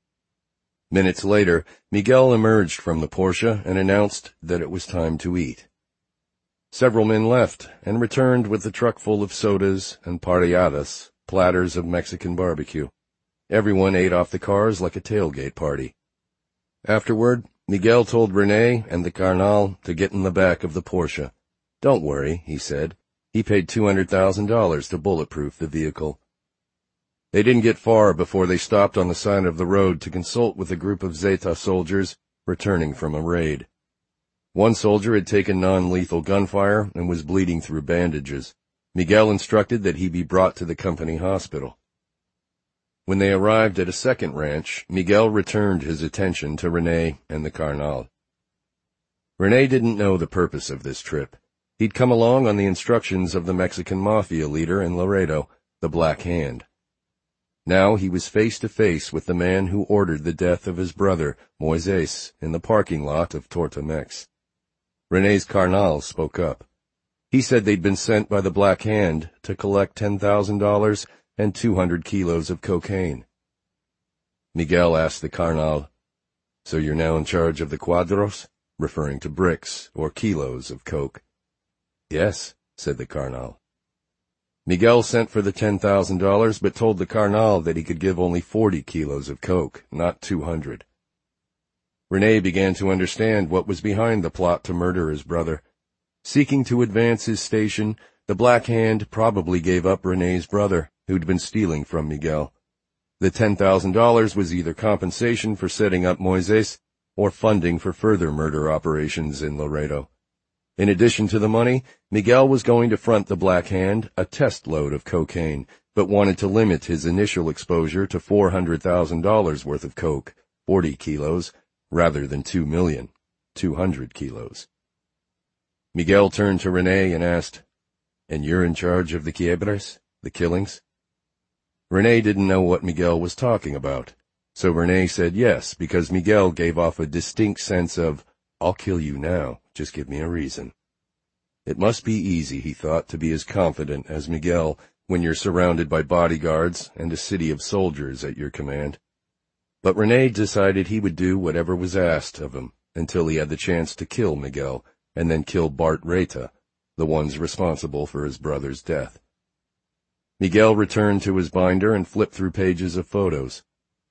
[SPEAKER 1] Minutes later, Miguel emerged from the Porsche and announced that it was time to eat. Several men left and returned with the truck full of sodas and parrilladas, platters of Mexican barbecue. Everyone ate off the cars like a tailgate party. Afterward, Miguel told Rene and the carnal to get in the back of the Porsche. "Don't worry," he said. He paid $200,000 to bulletproof the vehicle. They didn't get far before they stopped on the side of the road to consult with a group of Zeta soldiers returning from a raid. One soldier had taken non-lethal gunfire and was bleeding through bandages. Miguel instructed that he be brought to the company hospital. When they arrived at a second ranch, Miguel returned his attention to Rene and the carnal. Rene didn't know the purpose of this trip. He'd come along on the instructions of the Mexican mafia leader in Laredo, the Black Hand. Now he was face to face with the man who ordered the death of his brother, Moises, in the parking lot of Tortamex. Rene's carnal spoke up. He said they'd been sent by the Black Hand to collect $10,000 and 200 kilos of cocaine. Miguel asked the carnal, "So you're now in charge of the cuadros?" referring to bricks or kilos of coke. "Yes," said the carnal. Miguel sent for the $10,000, but told the carnal that he could give only 40 kilos of coke, not 200. Rene began to understand what was behind the plot to murder his brother. Seeking to advance his station, the Black Hand probably gave up Rene's brother, who'd been stealing from Miguel. The $10,000 was either compensation for setting up Moises or funding for further murder operations in Laredo. In addition to the money, Miguel was going to front the Black Hand a test load of cocaine, but wanted to limit his initial exposure to $400,000 worth of coke, 40 kilos, rather than 2 million, 200 kilos. Miguel turned to Rene and asked, "And you're in charge of the quiebres, the killings?" Rene didn't know what Miguel was talking about, so Rene said yes, because Miguel gave off a distinct sense of, "I'll kill you now, just give me a reason." It must be easy, he thought, to be as confident as Miguel when you're surrounded by bodyguards and a city of soldiers at your command. But Rene decided he would do whatever was asked of him until he had the chance to kill Miguel and then kill Bart Reta, the ones responsible for his brother's death. Miguel returned to his binder and flipped through pages of photos.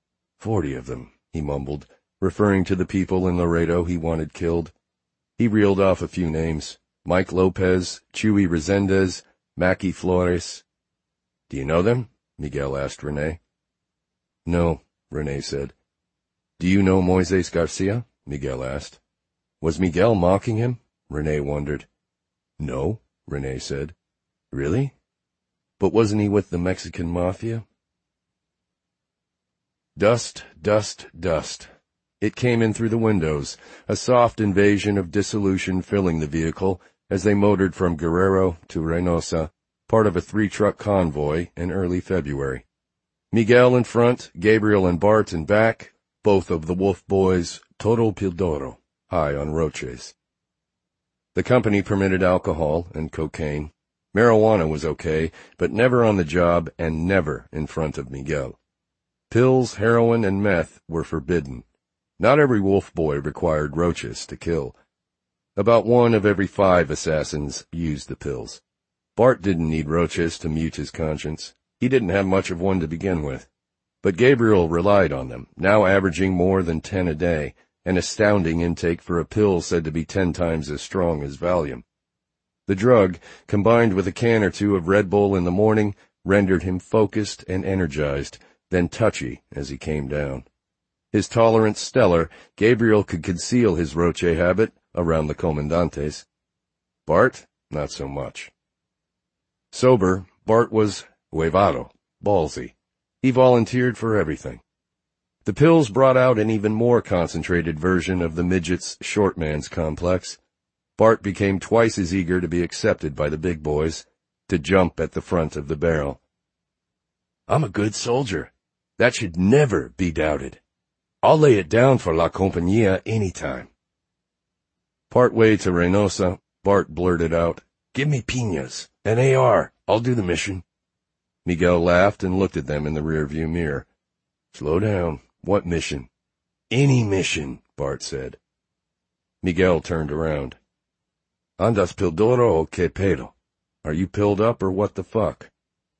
[SPEAKER 1] 40 of them, he mumbled, referring to the people in Laredo he wanted killed. He reeled off a few names: Mike Lopez, Chuy Resendez, Mackie Flores. "Do you know them?" Miguel asked Rene. "No," Rene said. "Do you know Moises Garcia?" Miguel asked. Was Miguel mocking him? Rene wondered. "No," Rene said. "Really? But wasn't he with the Mexican mafia?" Dust, dust, dust. It came in through the windows, a soft invasion of dissolution filling the vehicle as they motored from Guerrero to Reynosa, part of a 3-truck convoy in early February. Miguel in front, Gabriel and Bart in back, both of the Wolf Boys, todo pildoro, high on roches. The company permitted alcohol and cocaine. Marijuana was okay, but never on the job and never in front of Miguel. Pills, heroin, and meth were forbidden. Not every Wolf Boy required roaches to kill. About 1 of every 5 assassins used the pills. Bart didn't need roaches to mute his conscience. He didn't have much of one to begin with. But Gabriel relied on them, now averaging more than 10 a day, an astounding intake for a pill said to be 10 times as strong as Valium. The drug, combined with a can or 2 of Red Bull in the morning, rendered him focused and energized, then touchy as he came down. His tolerance stellar, Gabriel could conceal his roche habit around the comandantes. Bart, not so much. Sober, Bart was huevado, ballsy. He volunteered for everything. The pills brought out an even more concentrated version of the midget's short man's complex. Bart became twice as eager to be accepted by the big boys, to jump at the front of the barrel. I'm a good soldier. That should never be doubted. I'll lay it down for La Compañía any time. Partway to Reynosa, Bart blurted out, Give me piñas, an AR, I'll do the mission. Miguel laughed and looked at them in the rearview mirror. Slow down. What mission? Any mission, Bart said. Miguel turned around. Andas pildoro o que pedo? Are you pilled up or what the fuck?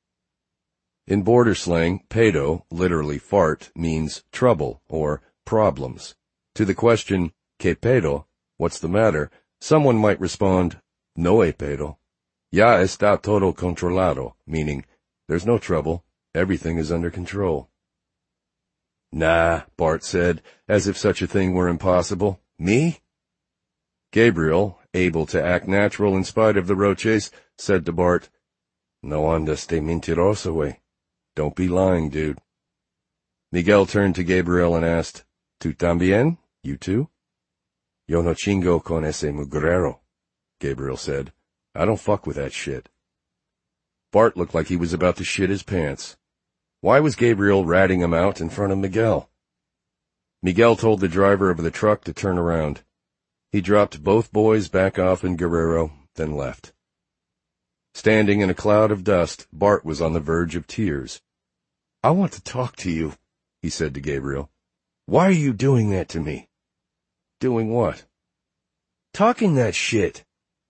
[SPEAKER 1] In border slang, pedo, literally fart, means trouble or problems. To the question, que pedo, what's the matter, someone might respond, no hay pedo. Ya está todo controlado, meaning, there's no trouble, everything is under control. Nah, Bart said, as if such a thing were impossible. Me? Gabriel, able to act natural in spite of the roches, said to Bart, No andas de mentiroso, güey. Don't be lying, dude. Miguel turned to Gabriel and asked, ¿Tú también? You too? Yo no chingo con ese mugrero, Gabriel said. I don't fuck with that shit. Bart looked like he was about to shit his pants. Why was Gabriel ratting him out in front of Miguel? Miguel told the driver of the truck to turn around. He dropped both boys back off in Guerrero, then left. Standing in a cloud of dust, Bart was on the verge of tears. I want to talk to you, he said to Gabriel. Why are you doing that to me? Doing what? Talking that shit.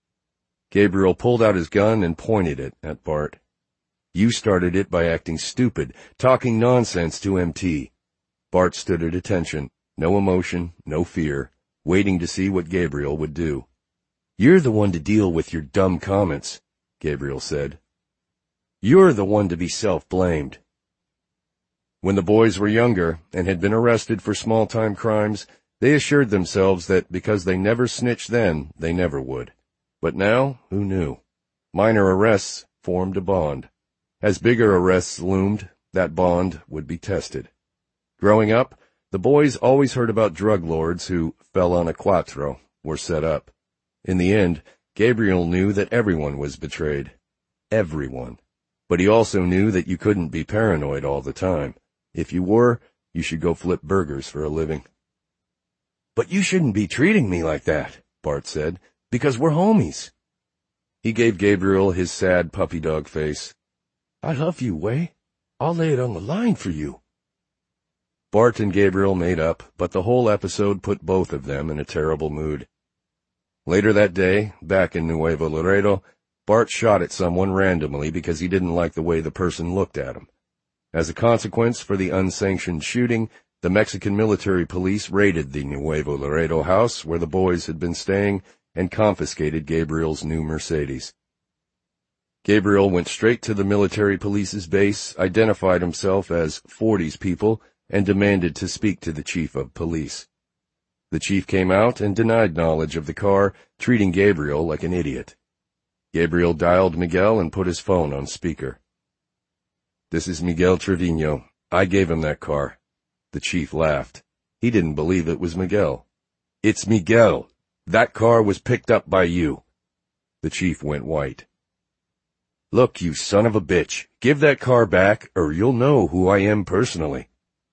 [SPEAKER 1] Gabriel pulled out his gun and pointed it at Bart. You started it by acting stupid, talking nonsense to MT. Bart stood at attention, no emotion, no fear, waiting to see what Gabriel would do. You're the one to deal with your dumb comments, Gabriel said. You're the one to be self-blamed. When the boys were younger and had been arrested for small-time crimes, they assured themselves that because they never snitched then, they never would. But now, who knew? Minor arrests formed a bond. As bigger arrests loomed, that bond would be tested. Growing up, the boys always heard about drug lords who fell on a cuatro, were set up. In the end, Gabriel knew that everyone was betrayed. Everyone. But he also knew that you couldn't be paranoid all the time. If you were, you should go flip burgers for a living. But you shouldn't be treating me like that, Bart said, because we're homies. He gave Gabriel his sad puppy dog face. I love you, Way. I'll lay it on the line for you. Bart and Gabriel made up, but the whole episode put both of them in a terrible mood. Later that day, back in Nuevo Laredo, Bart shot at someone randomly because he didn't like the way the person looked at him. As a consequence for the unsanctioned shooting, the Mexican military police raided the Nuevo Laredo house where the boys had been staying and confiscated Gabriel's new Mercedes. Gabriel went straight to the military police's base, identified himself as 40s people, and demanded to speak to the chief of police. The chief came out and denied knowledge of the car, treating Gabriel like an idiot. Gabriel dialed Miguel and put his phone on speaker. This is Miguel Trevino. I gave him that car. The chief laughed. He didn't believe it was Miguel. It's Miguel. That car was picked up by you. The chief went white. "Look, you son of a bitch, give that car back or you'll know who I am personally."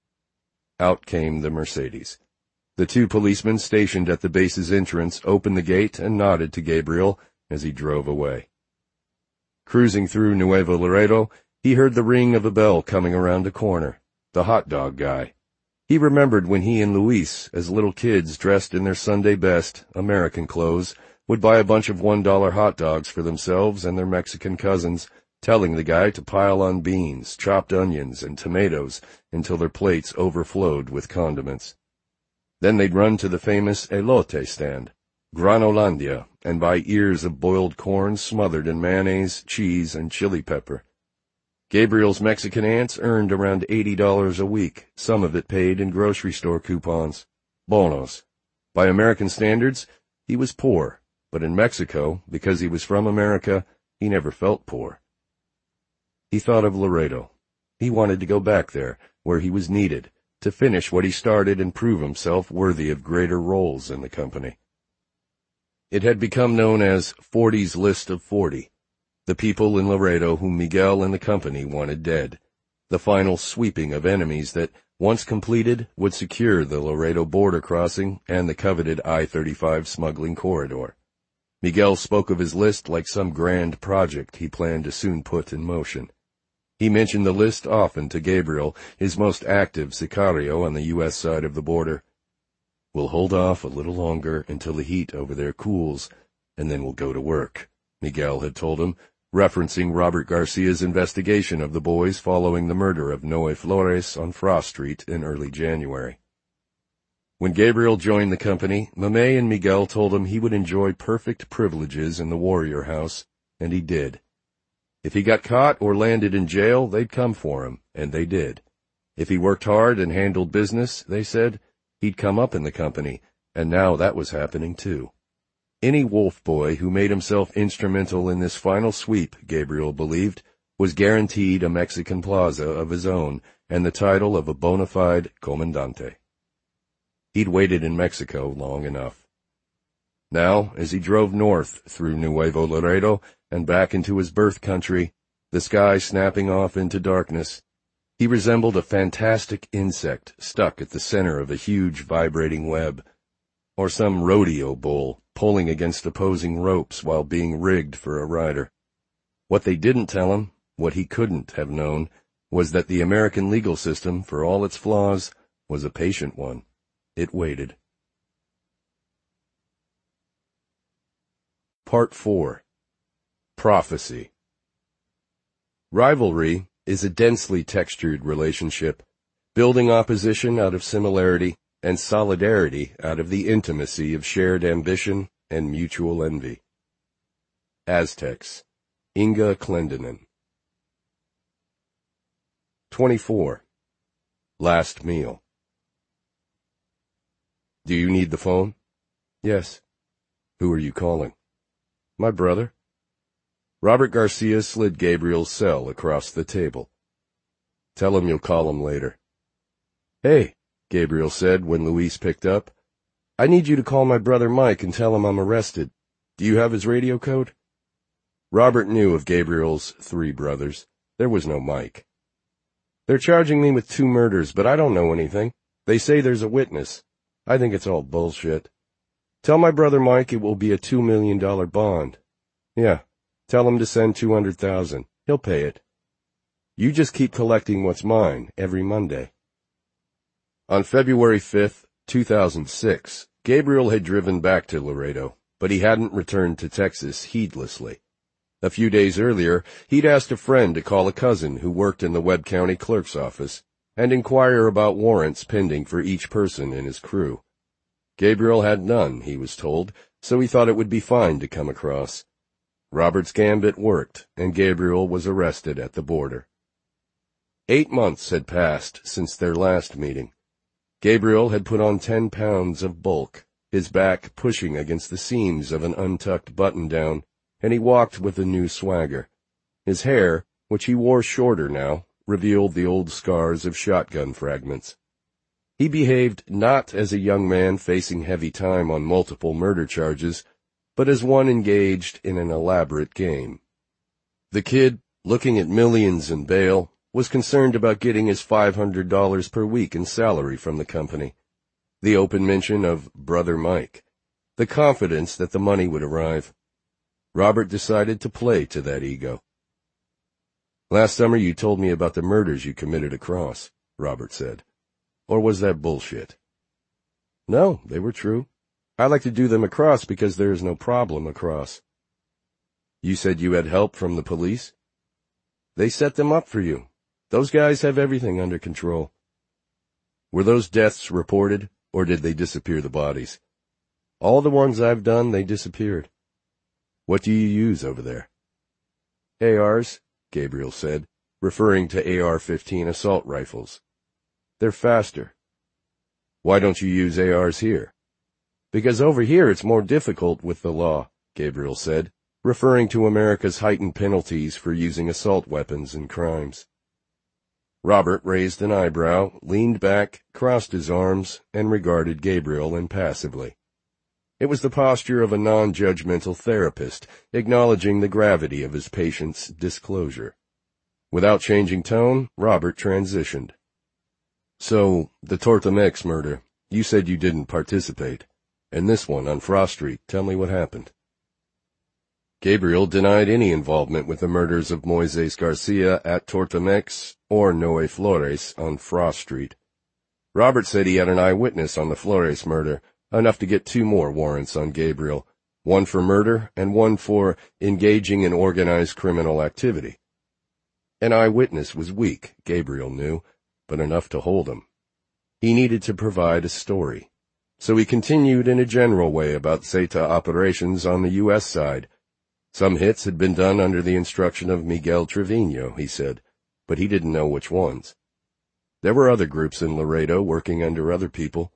[SPEAKER 1] Out came the Mercedes. The two policemen stationed at the base's entrance opened the gate and nodded to Gabriel as he drove away. Cruising through Nuevo Laredo, he heard the ring of a bell coming around a corner. The hot dog guy. He remembered when he and Luis, as little kids dressed in their Sunday best, American clothes, would buy a bunch of $1 hot dogs for themselves and their Mexican cousins, telling the guy to pile on beans, chopped onions, and tomatoes until their plates overflowed with condiments. Then they'd run to the famous elote stand, Granolandia, and buy ears of boiled corn smothered in mayonnaise, cheese, and chili pepper. Gabriel's Mexican aunts earned around $80 a week, some of it paid in grocery store coupons. Bonos. By American standards, he was poor, but in Mexico, because he was from America, he never felt poor. He thought of Laredo. He wanted to go back there, where he was needed, to finish what he started and prove himself worthy of greater roles in the company. It had become known as 40's List of 40, the people in Laredo whom Miguel and the company wanted dead, the final sweeping of enemies that, once completed, would secure the Laredo border crossing and the coveted I-35 smuggling corridor. Miguel spoke of his list like some grand project he planned to soon put in motion. He mentioned the list often to Gabriel, his most active sicario on the U.S. side of the border. "We'll hold off a little longer until the heat over there cools, and then we'll go to work," Miguel had told him, referencing Robert Garcia's investigation of the boys following the murder of Noe Flores on Frost Street in early January. When Gabriel joined the company, Mamé and Miguel told him he would enjoy perfect privileges in the Warrior House, and he did. If he got caught or landed in jail, they'd come for him, and they did. If he worked hard and handled business, they said, he'd come up in the company, and now that was happening too. Any wolf boy who made himself instrumental in this final sweep, Gabriel believed, was guaranteed a Mexican plaza of his own and the title of a bona fide comandante. He'd waited in Mexico long enough. Now, as he drove north through Nuevo Laredo and back into his birth country, the sky snapping off into darkness, he resembled a fantastic insect stuck at the center of a huge vibrating web, or some rodeo bull pulling against opposing ropes while being rigged for a rider. What they didn't tell him, what he couldn't have known, was that the American legal system, for all its flaws, was a patient one. It waited. Part 4. Prophecy. Rivalry is a densely textured relationship, building opposition out of similarity and solidarity out of the intimacy of shared ambition and mutual envy. Aztecs. Inga Clendenin. 24. Last meal. "Do you need the phone?" "Yes." "Who are you calling?" "My brother." Robert Garcia slid Gabriel's cell across the table. "Tell him you'll call him later." "Hey," Gabriel said when Luis picked up, "I need you to call my brother Mike and tell him I'm arrested. Do you have his radio code?" Robert knew of Gabriel's 3 brothers. There was no Mike. "They're charging me with 2 murders, but I don't know anything. They say there's a witness. I think it's all bullshit. Tell my brother Mike it will be a $2 million bond. Yeah, tell him to send $200,000. He'll pay it. You just keep collecting what's mine every Monday." On February 5th, 2006, Gabriel had driven back to Laredo, but he hadn't returned to Texas heedlessly. A few days earlier, he'd asked a friend to call a cousin who worked in the Webb County clerk's office and inquire about warrants pending for each person in his crew. Gabriel had none, he was told, so he thought it would be fine to come across. Robert's gambit worked, and Gabriel was arrested at the border. 8 months had passed since their last meeting. Gabriel had put on 10 pounds of bulk, his back pushing against the seams of an untucked button-down, and he walked with a new swagger. His hair, which he wore shorter now, revealed the old scars of shotgun fragments. He behaved not as a young man facing heavy time on multiple murder charges, but as one engaged in an elaborate game. The kid, looking at millions in bail, was concerned about getting his $500 per week in salary from the company. The open mention of Brother Mike. The confidence that the money would arrive. Robert decided to play to that ego. "Last summer you told me about the murders you committed across," Robert said. "Or was that bullshit?" "No, they were true. I like to do them across because there is no problem across." "You said you had help from the police?" "They set them up for you. Those guys have everything under control." "Were those deaths reported, or did they disappear the bodies?" "All the ones I've done, they disappeared." "What do you use over there?" "ARs, Gabriel said, referring to AR-15 assault rifles. "They're faster." "Why don't you use ARs here?" "Because over here it's more difficult with the law," Gabriel said, referring to America's heightened penalties for using assault weapons in crimes. Robert raised an eyebrow, leaned back, crossed his arms, and regarded Gabriel impassively. It was the posture of a non-judgmental therapist, acknowledging the gravity of his patient's disclosure. Without changing tone, Robert transitioned. "So, the Tortomex murder, you said you didn't participate. And this one on Frost Street, tell me what happened." Gabriel denied any involvement with the murders of Moises Garcia at Tortomex or Noe Flores on Frost Street. Robert said he had an eyewitness on the Flores murder, enough to get 2 more warrants on Gabriel, one for murder and one for engaging in organized criminal activity. An eyewitness was weak, Gabriel knew, but enough to hold him. He needed to provide a story. So he continued in a general way about Zeta operations on the U.S. side. Some hits had been done under the instruction of Miguel Trevino, he said, but he didn't know which ones. There were other groups in Laredo working under other people.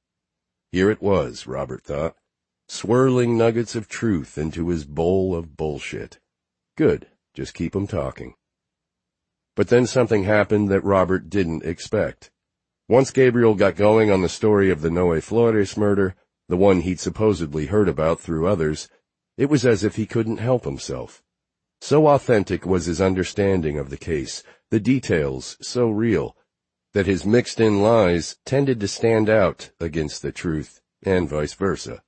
[SPEAKER 1] Here it was, Robert thought, swirling nuggets of truth into his bowl of bullshit. Good, just keep 'em talking. But then something happened that Robert didn't expect. Once Gabriel got going on the story of the Noe Flores murder, the one he'd supposedly heard about through others, it was as if he couldn't help himself. So authentic was his understanding of the case, the details so real, that his mixed-in lies tended to stand out against the truth, and vice versa.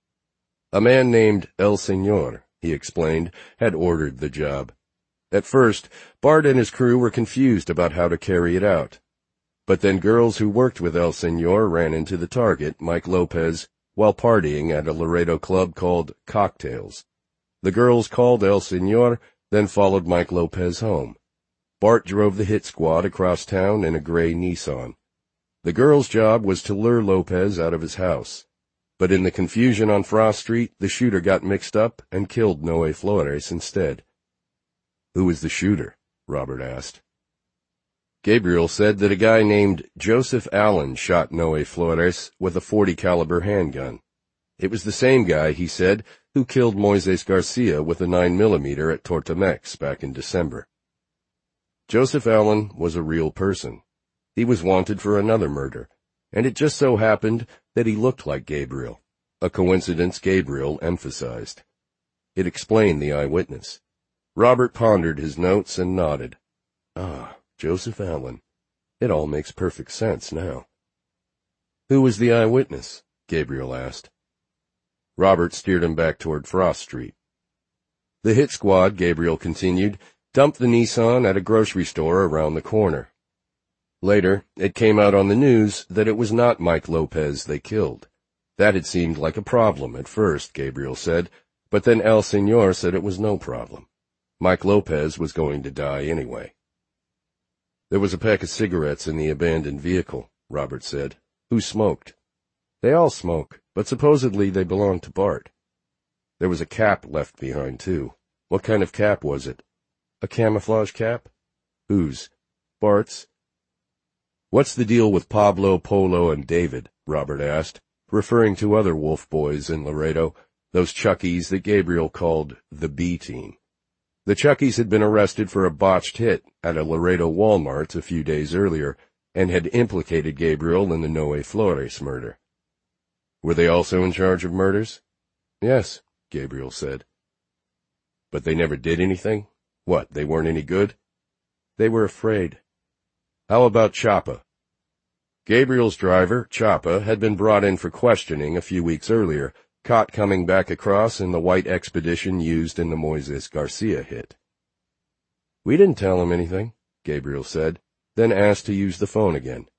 [SPEAKER 1] A man named El Señor, he explained, had ordered the job. At first, Bart and his crew were confused about how to carry it out. But then girls who worked with El Señor ran into the target, Mike Lopez, while partying at a Laredo club called Cocktails. The girls called El Señor, then followed Mike Lopez home. Bart drove the hit squad across town in a gray Nissan. The girls' job was to lure Lopez out of his house. But in the confusion on Frost Street, the shooter got mixed up and killed Noe Flores instead. "Who was the shooter?" Robert asked. Gabriel said that a guy named Joseph Allen shot Noe Flores with a .40 caliber handgun. It was the same guy, he said, who killed Moises Garcia with a 9mm at Tortomex back in December. Joseph Allen was a real person. He was wanted for another murder, and it just so happened that he looked like Gabriel, a coincidence Gabriel emphasized. It explained the eyewitness. Robert pondered his notes and nodded. Ah, Joseph Allen. It all makes perfect sense now. "Who was the eyewitness?" Gabriel asked. Robert steered him back toward Frost Street. "The hit squad," Gabriel continued, "dumped the Nissan at a grocery store around the corner. Later, it came out on the news that it was not Mike Lopez they killed. That had seemed like a problem at first," Gabriel said, but then El Señor said it was no problem. Mike Lopez was going to die anyway. "There was a pack of cigarettes in the abandoned vehicle," Robert said. "Who smoked?" "They all smoke, but supposedly they belonged to Bart. There was a cap left behind, too. What kind of cap was it?" "A camouflage cap." "Whose?" "Bart's." "What's the deal with Pablo, Polo, and David?" Robert asked, referring to other wolf boys in Laredo, those Chuckies that Gabriel called the B Team. The Chuckies had been arrested for a botched hit at a Laredo Walmart a few days earlier and had implicated Gabriel in the Noe Flores murder. "Were they also in charge of murders?" "Yes," Gabriel said. "But they never did anything?" What, they weren't any good? They were afraid. How about Chapa? Gabriel's driver, Chapa, had been brought in for questioning a few weeks earlier, caught coming back across in the white Expedition used in the Moises Garcia hit. We didn't tell him anything, Gabriel said, then asked to use the phone again.